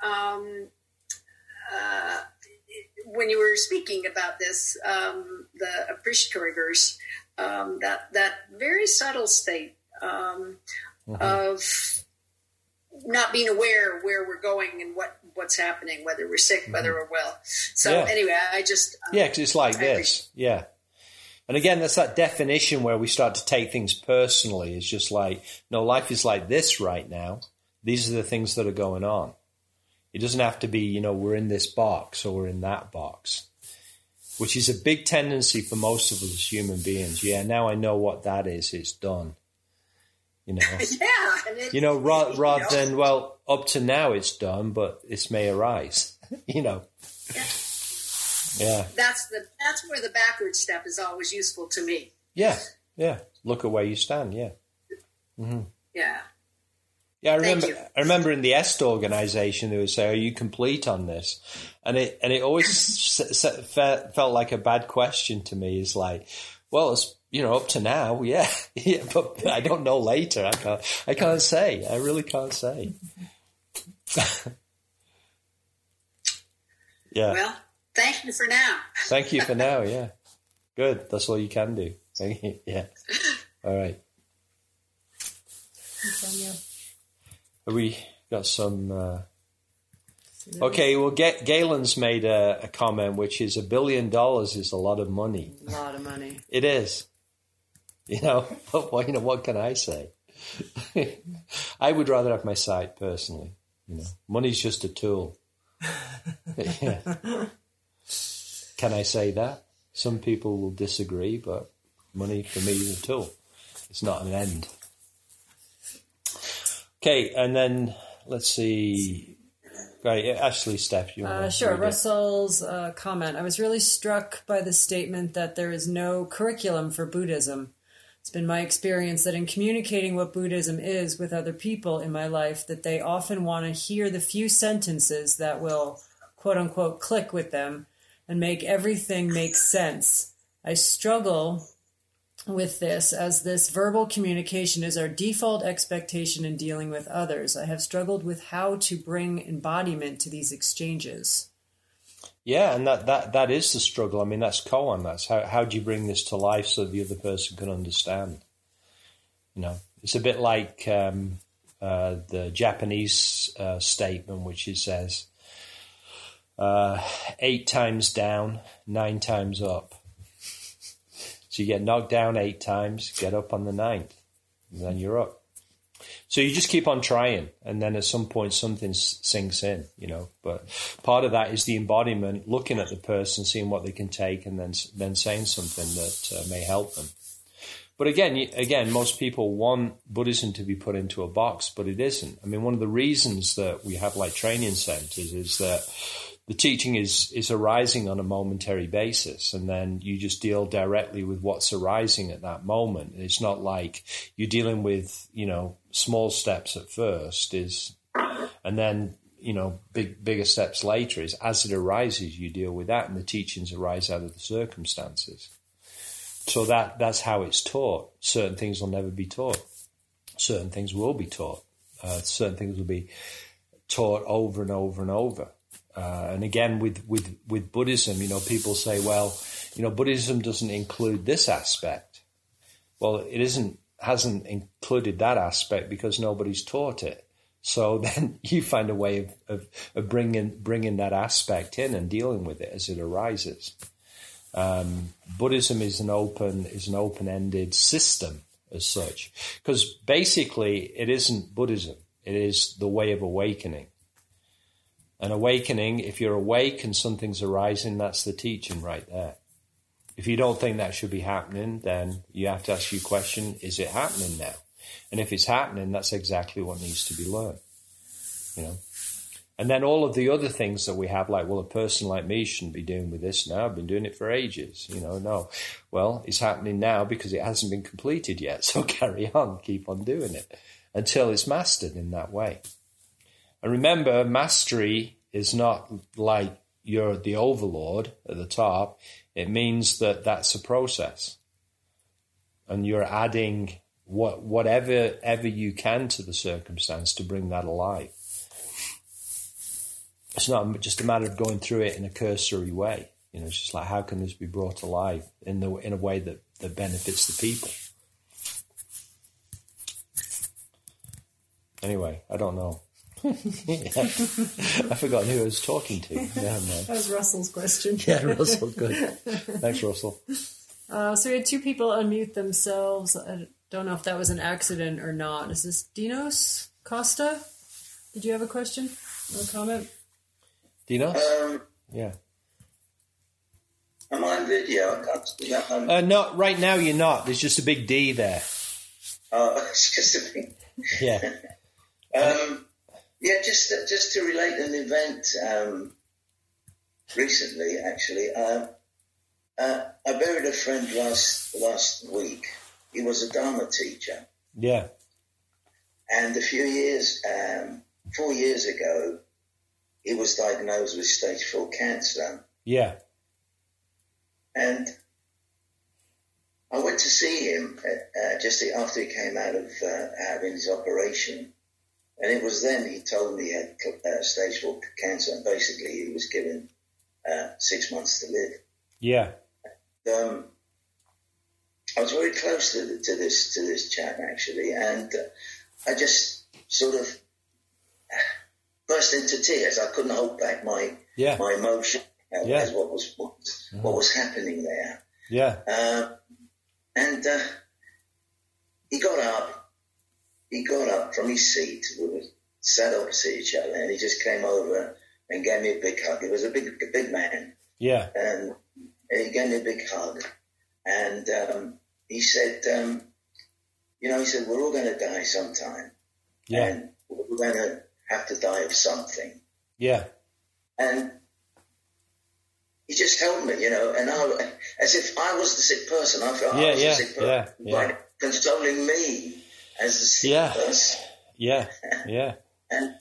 when you were speaking about this, the appreciatory verse, that very subtle state of not being aware of where we're going and what's happening, whether we're sick, whether we're well. So anyway, I just... because it's like this. Yeah. And again, that's that definition where we start to take things personally. It's just like, no, life is like this right now. These are the things that are going on. It doesn't have to be, we're in this box or we're in that box, which is a big tendency for most of us as human beings. Yeah, now I know what that is. It's done. Rather than, well, up to now it's done, but this may arise, Yeah. That's where the backward step is always useful to me. Yeah. Yeah. Look at where you stand. Yeah. Mm-hmm. Yeah. Yeah, I remember in the EST organization, they would say, "Are you complete on this?" And it always felt like a bad question to me. It's like, well, it's up to now, yeah, but I don't know later. I can't say. I really can't say. Yeah. Well, thank you for now. Thank you for now. Yeah. Good. That's all you can do. Thank you. Yeah. All right. We got some... Okay, well, Galen's made a comment, which is $1 billion is a lot of money. A lot of money. It is. But what can I say? I would rather have my sight, personally. Money's just a tool. Yeah. Can I say that? Some people will disagree, but money for me is a tool. It's not an end. Okay, and then let's see. Right, Ashley, Steph, you want to sure. Russell's comment. I was really struck by the statement that there is no curriculum for Buddhism. It's been my experience that in communicating what Buddhism is with other people in my life, that they often want to hear the few sentences that will, quote unquote, click with them and make everything make sense. I struggle with this, as this verbal communication is our default expectation in dealing with others. I have struggled with how to bring embodiment to these exchanges. Yeah, and that is the struggle. I mean, that's koan. That's how do you bring this to life so the other person can understand? It's a bit like the Japanese statement, which it says, 8 times down, 9 times up. So you get knocked down 8 times, get up on the 9th, and then you're up. So you just keep on trying, and then at some point something sinks in, But part of that is the embodiment, looking at the person, seeing what they can take, and then saying something that may help them. But again, most people want Buddhism to be put into a box, but it isn't. I mean, one of the reasons that we have like training centers is that the teaching is arising on a momentary basis, and then you just deal directly with what's arising at that moment. It's not like you're dealing with, small steps at first, and then, bigger steps later. Is as it arises, you deal with that, and the teachings arise out of the circumstances. So that's how it's taught. Certain things will never be taught. Certain things will be taught. Certain things will be taught over and over and over. And again, with Buddhism, people say, well, Buddhism doesn't include this aspect. Well, it hasn't included that aspect because nobody's taught it. So then you find a way of bringing that aspect in and dealing with it as it arises. Buddhism is an open-ended system as such, because basically it isn't Buddhism. It is the way of awakening. An awakening, if you're awake and something's arising, that's the teaching right there. If you don't think that should be happening, then you have to ask your question, is it happening now? And if it's happening, that's exactly what needs to be learned. You know? And then all of the other things that we have, like, well, a person like me shouldn't be doing with this now. I've been doing it for ages. No. Well, it's happening now because it hasn't been completed yet. So carry on, keep on doing it until it's mastered in that way. And remember, mastery is not like you're the overlord at the top. It means that that's a process. And you're adding whatever you can to the circumstance to bring that alive. It's not just a matter of going through it in a cursory way. It's just like, how can this be brought alive in a way that benefits the people? Anyway, I don't know. I forgot who I was talking to. That was Russell's question. Yeah, Russell, good. Thanks, Russell. So we had two people unmute themselves. I don't know if that was an accident or not. Is this Dinos Costa? Did you have a question or a comment? Dino? Yeah. Am I on video? I can't see that. No, right now you're not. There's just a big D there. Oh, it's just a big... Yeah. Yeah, just to relate an event recently, actually. I buried a friend last week. He was a Dharma teacher. Yeah. And a few years, 4 years ago, he was diagnosed with stage 4 cancer. Yeah. And I went to see him just after he came out of having his operation. And it was then he told me he had stage 4 cancer, and basically he was given 6 months to live. Yeah. I was very close to this chap, actually, and I just sort of burst into tears. I couldn't hold back my emotion as what was happening there. Yeah. And he got up from his seat. We were sat opposite each other, and he just came over and gave me a big hug. He was a big man. Yeah. And he gave me a big hug. And he said, we're all going to die sometime. Yeah. And we're going to have to die of something. Yeah. And he just held me, and as if I was the sick person. I felt I was the sick person. Yeah. Consoling me as the sick person. Yeah. Yeah. And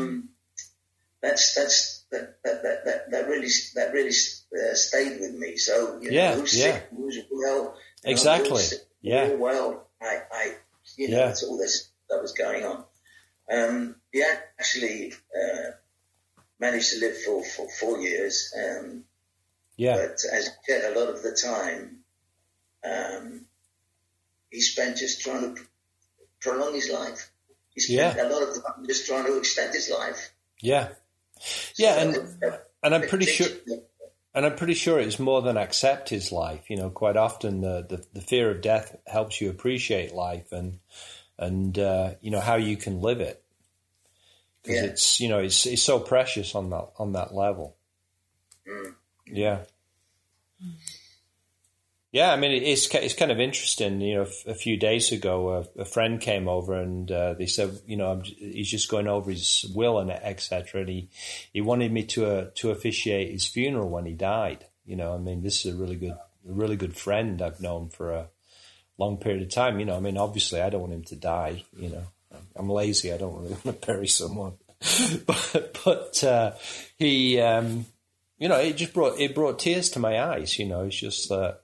that really stayed with me. So who's sick, who's well, exactly. Who's sick, who's well. That's all this that was going on. He actually managed to live for 4 years. But as he said, a lot of the time, he spent just trying to prolong his life. He spent a lot of time just trying to extend his life. Yeah. Yeah, and I'm pretty sure, it was more than accept his life. Quite often the fear of death helps you appreciate life and how you can live it, because it's so precious on that level. Yeah. Yeah, I mean, it's kind of interesting. A few days ago, a friend came over and they said, he's just going over his will and etc. And he wanted me to officiate his funeral when he died. I mean, this is a really good friend I've known for a long period of time. I mean, obviously, I don't want him to die. I'm lazy. I don't really want to bury someone. but he, it brought tears to my eyes. It's just that.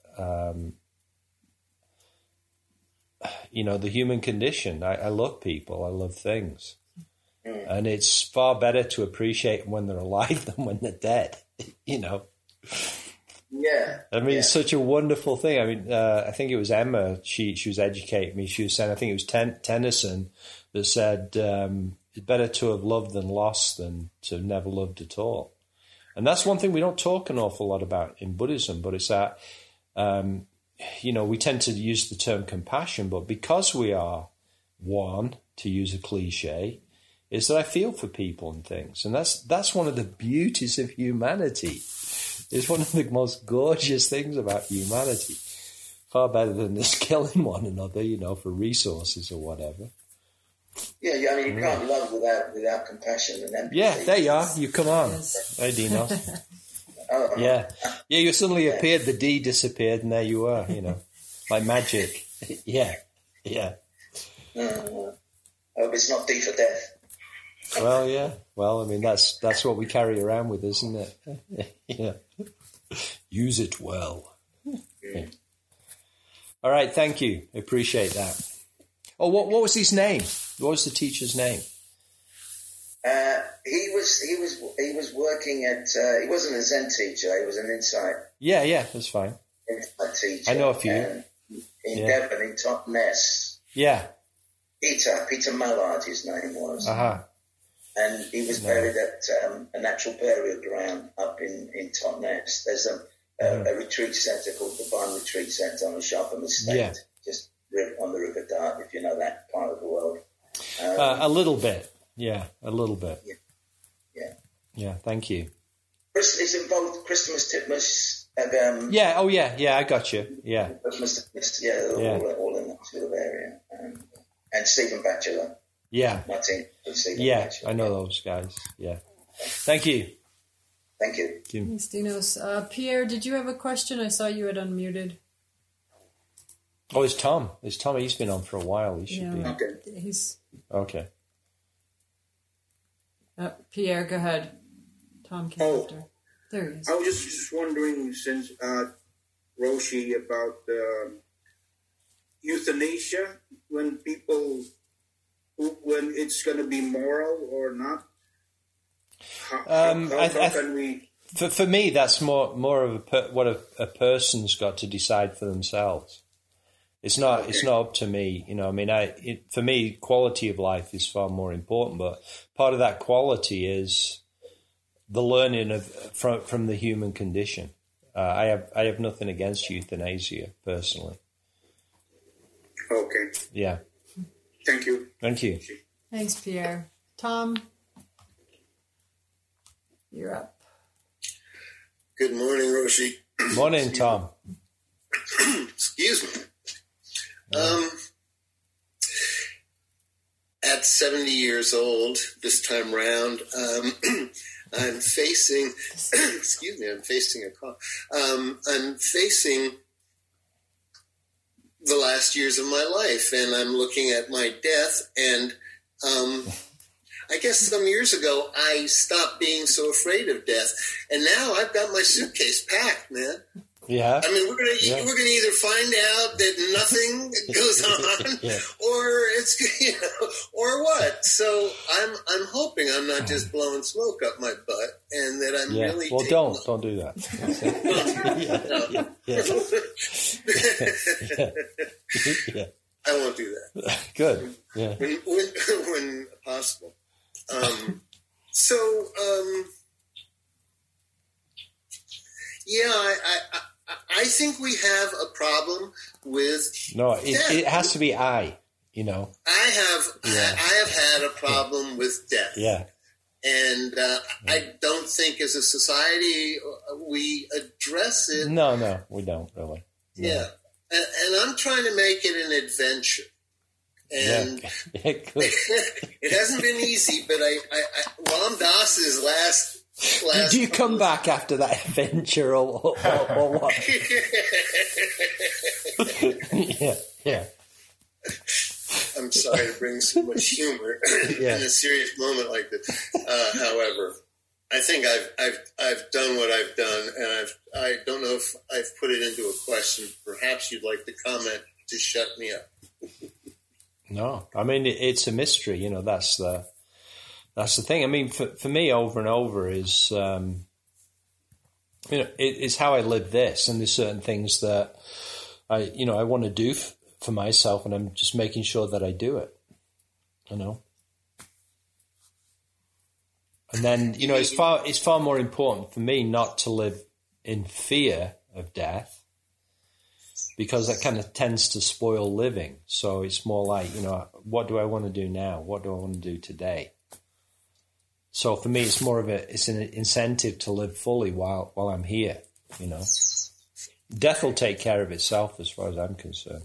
The human condition. I love people. I love things. And it's far better to appreciate them when they're alive than when they're dead, Yeah. I mean, it's such a wonderful thing. I mean, I think it was Emma. She was educating me. She was saying, I think it was Tennyson that said, it's better to have loved than lost than to have never loved at all. And that's one thing we don't talk an awful lot about in Buddhism, but it's that, we tend to use the term compassion, but because we are one, to use a cliche, is that I feel for people and things. And that's one of the beauties of humanity. It's one of the most gorgeous things about humanity. Far better than just killing one another, for resources or whatever. Yeah, I mean, you can't love without compassion and empathy. Yeah, there you are. You come on. Hey, Dino. Yeah, you suddenly appeared, the D disappeared, and there you are, like magic. Yeah. I hope it's not D for death. Well, yeah. Well, I mean, that's what we carry around with, isn't it? Yeah. Use it well. Yeah. All right, thank you. I appreciate that. Oh, what was his name? What was the teacher's name? He was working at. He wasn't a Zen teacher. He was an insight. Yeah, that's fine. Insight teacher. I know a few. In Devon, in Totnes. Yeah. Peter Mallard, his name was. And he was buried at a natural burial ground up in Totnes. There's a retreat centre called the Divine Retreat Centre on the Sharpham Estate, just on the River Dart, if you know that part of the world. A little bit. Yeah, a little bit. Yeah. Yeah, thank you. It's involved Christmas Titmus. I got you. Yeah. Christmas Titmus, all in that sort of area. And Stephen Batchelor. Yeah. Martin and Stephen Batchelor. I know those guys. Yeah. Thank you. Thank you. Thanks, Dinos. Pierre, did you have a question? I saw you had unmuted. Oh, it's Tom. It's Tom. He's been on for a while. He should be. Okay. Okay. Pierre, go ahead. Tom came after. There he is. I was just wondering, since Roshi, about euthanasia, when it's going to be moral or not. How can we? For me, that's more of what a person's got to decide for themselves. It's not up to me, for me, quality of life is far more important. But part of that quality is the learning from the human condition. I have nothing against euthanasia personally. Okay. Yeah. Thank you. Thank you. Thanks, Pierre. Tom, you're up. Good morning, Roshi. Morning, Tom. Excuse me. At 70 years old, this time round, I'm facing, I'm facing a call. I'm facing the last years of my life, and I'm looking at my death, and I guess some years ago, I stopped being so afraid of death, and now I've got my suitcase packed, man. Yeah. I mean, we're gonna either find out that nothing goes on, or it's or what. So I'm hoping I'm not just blowing smoke up my butt, and that I'm really. Well, don't do that. I won't do that. Good. Yeah. When possible. I think we have a problem with. No, it has to be I. I have had a problem with death. Yeah. And I don't think as a society we address it. No, we don't really. No. Yeah. And I'm trying to make it an adventure. And it hasn't been easy, but Ram Dass's last do you come back after that adventure or what? Yeah. I'm sorry to bring so much humor in a serious moment like this. However, I think I've done what I've done, and I don't know if I've put it into a question. Perhaps you'd like to comment to shut me up. No, I mean it's a mystery. That's the thing. I mean, for me, over and over is it's how I live this, and there's certain things that I want to do for myself, and I'm just making sure that I do it. And then, you know, it's far more important for me not to live in fear of death, because that kind of tends to spoil living. So it's more like, you know, what do I want to do now? What do I want to do today? So for me, it's more of it's an incentive to live fully while I'm here, you know. Death will take care of itself as far as I'm concerned.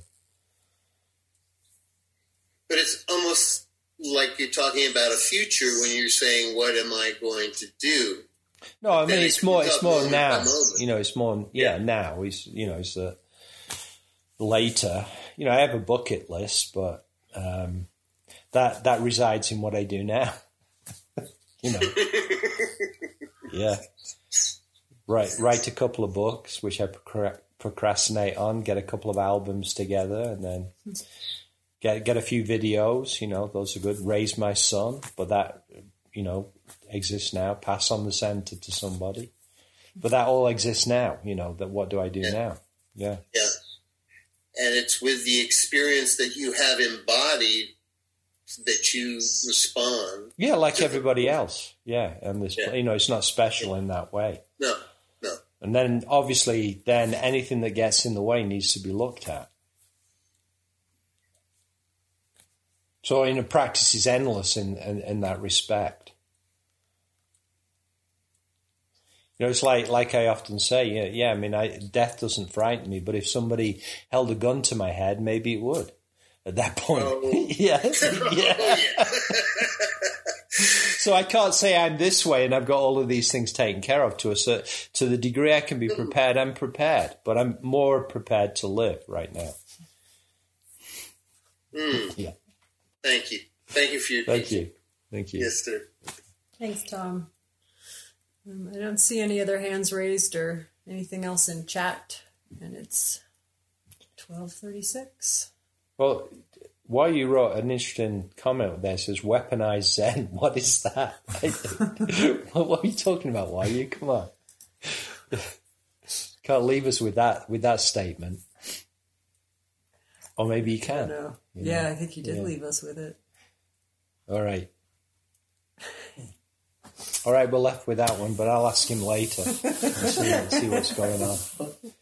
But it's almost like you're talking about a future when you're saying, what am I going to do? No, I mean, it's more now. You know, it's more, now. It's later. You know, I have a bucket list, but that resides in what I do now. You know. Yeah. Write a couple of books, which I procrastinate on, get a couple of albums together, and then get a few videos, you know, those are good. Raise my son, but that, you know, exists now. Pass on the center to somebody. But that all exists now, you know, that what do I do now? Yeah. Yeah. And it's with the experience that you have embodied that you respond. Yeah, like everybody else. Yeah. And this, you know, it's not special in that way. No. And then obviously anything that gets in the way needs to be looked at. So, you know, practice is endless in that respect. You know, it's like I often say, I mean, death doesn't frighten me, but if somebody held a gun to my head, maybe it would. At that point, yeah. So I can't say I'm this way and I've got all of these things taken care of. To the degree I can be prepared, I'm prepared, but I'm more prepared to live right now. Yeah. Thank you. Thank you for your teaching. Thank you. Yes, sir. Thanks, Tom. I don't see any other hands raised or anything else in chat, and it's 12:36. Well, why you wrote an interesting comment there, says weaponized Zen. What is that? What are you talking about? Why you? Come on. Can't leave us with that statement. Or maybe you can. I know. I think you did leave us with it. All right. All right, we're left with that one, but I'll ask him later and see what's going on.